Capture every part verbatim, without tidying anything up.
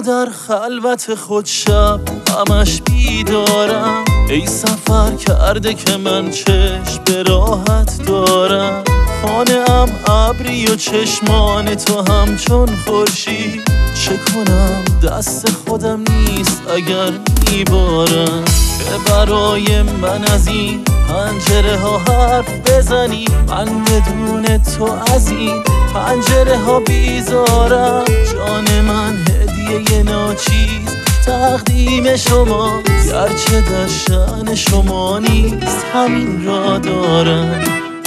تو در خلوت خود شب همش بیدارم، ای سفر کرده که من چشم به راحت دارم. خانه ام ابری و چشمان تو همچون خورشید، چه کنم دست خودم نیست اگر میبارم. که برای من از این پنجره ها حرف بزنی، من بدون تو از این پنجره ها بیزارم. جان من هدیه ناچیز تقدیم شما، گرچه در شأن شما نیست همین را دارم.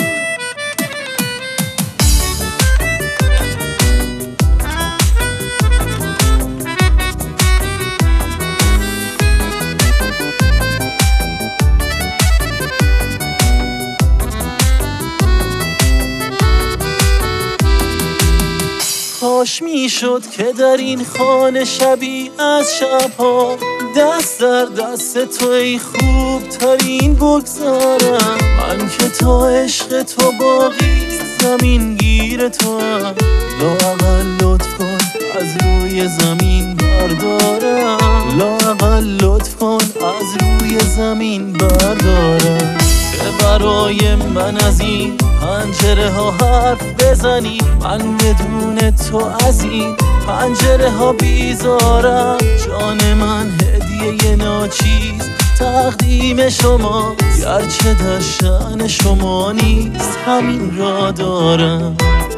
کاش میشد که در این خانه شبی از شبها دست در دست تو ای خوب ترین بگذارم. من که تا عشق تو باقی زمین گیر تو هم، لااقل لطف کن از روی زمین بردارم. لااقل لطف کن از روی زمین بردارم. که برای من از این پنجره ها حرف بزنی، من بدون تو از این پنجره ها بیزارم. جان من هدیه ناچیز تقدیم شما، گرچه در شأن شما نیست همین را دارم.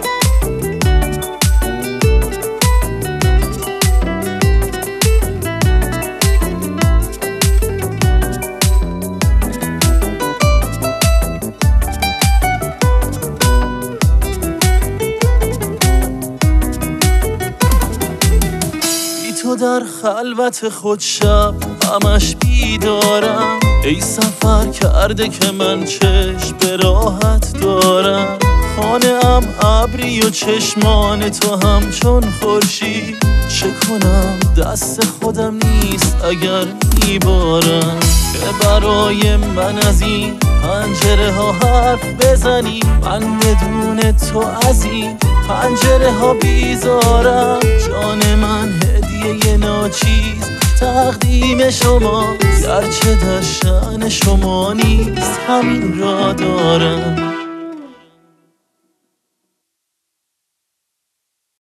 تو در خلوت خود شب همش بیدارم، ای سفر کرده که من چشم به راحت دارم. خانه ام ابری و چشمان تو همچون خورشید، چه کنم دست خودم نیست اگر میبارم. که برای من از این پنجره ها حرف بزنی، من بدون تو از این پنجره ها بیزارم. جان من هدیه ناچیز تقدیم شما، گرچه در شأن شما نیست همین را دارم.